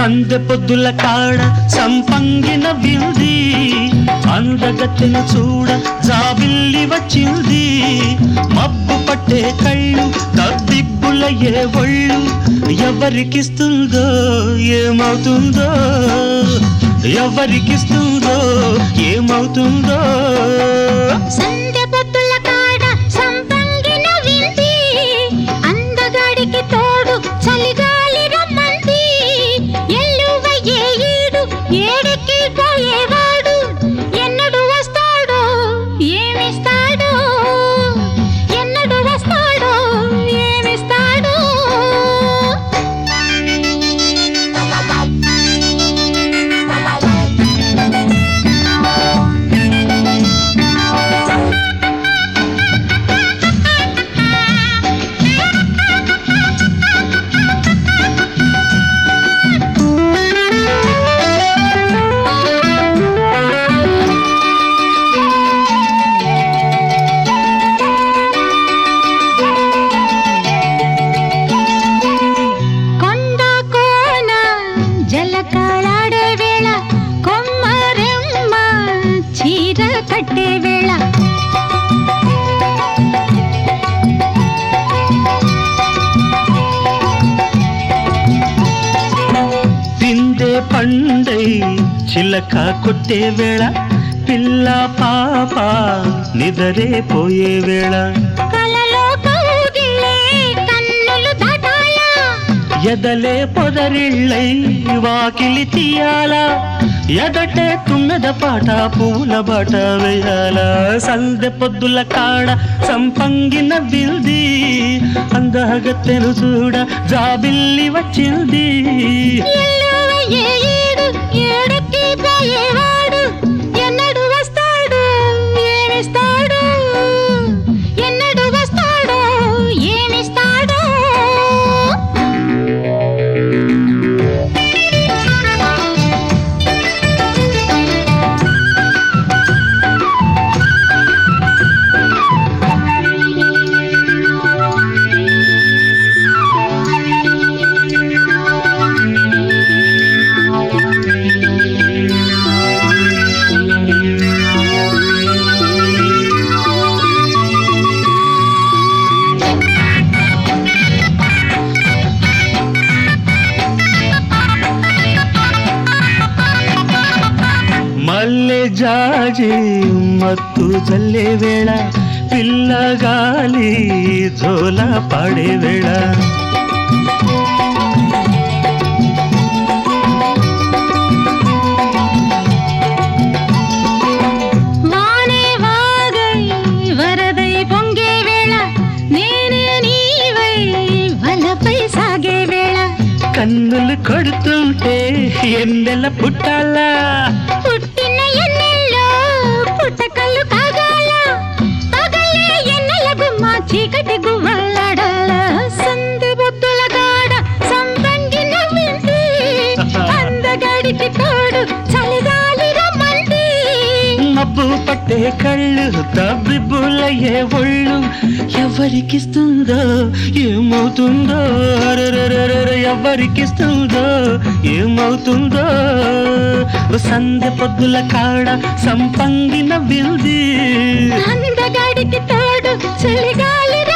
సందె పొద్దుల కాడ సంపంగిన వింది అందగత్తెను చూడ జాబిల్లి వచ్చింది మబ్బు పట్టే కళ్ళు తద్దిబ్బులయ్యే ఒళ్ళు ఎవరికిస్తుందో ఏమవుతుందో ఎవరికిస్తుందో ఏమవుతుందో సందె పొద్దుల కాడ సంపంగిన వింది అందగాడికి తోడు చలిగాలి రమ్మంది ఎల్లువయ్యే ఈడు ఏడికి పోయేవాడు ఎన్నడు వస్తాడో ఏమిస్తాడో ఎన్నడు వస్తాడో ఏమిస్తాడో జలకాలాడే వేళ కొమ్మరెమ్మ చీర కట్టే వేళ పిందే పండై చిలక కొట్టే వేళ పిల్ల పాప నిదరే పోయే వేళ కలలో కౌగిలే కన్నులు దాటాల ఎదలే పొదరిళ్ళై వాకిలి తీయాల ఎదటే తుమ్మెద పాట పూల బాట వేయాల సందె పొద్దుల కాడ సంపంగిన విల్ది అందగత్తెను చూడ జాబిల్లి వచ్చింది ఎల్లువయ్యే ఈడు ఏడికి పోయేవాడు ఎన్నడు వస్తాడు ఏమిస్తాడు ఎన్నడు వస్తాడో ఏమిస్తాడో మల్లె జాజి మత్తు జల్లే వేళ పిల్లగాలి జోల పాడే వేళ వానే వాగై వరదై పొంగే వేళ నేనే నీవై వలపై సాగే వేళ కన్నులు కొడుతుంటే ఎన్నెల పుట్టాలా పుట్టిన ఎన్నెల్లో పుట్టకళ్ళు కాగాల పగలే ఎన్నెల గుమ్మ చీకటి గువ్వలాడాల సందె బొద్దుల కాడ సంపంగిన వింది అందగాడికి తోడు చలిగాలి రమ్మంది మబ్బు పట్టే కళ్ళు తబ్బిబ్బులయ్యే ఒళ్ళు ఎవరికిస్తుందో ఏమవుతుందో ఎవరికిస్తుందో ఏమవుతుందో సందె పొద్దుల కాడ సంపంగిన విల్ది అందగాడికి తోడు చలిగాలి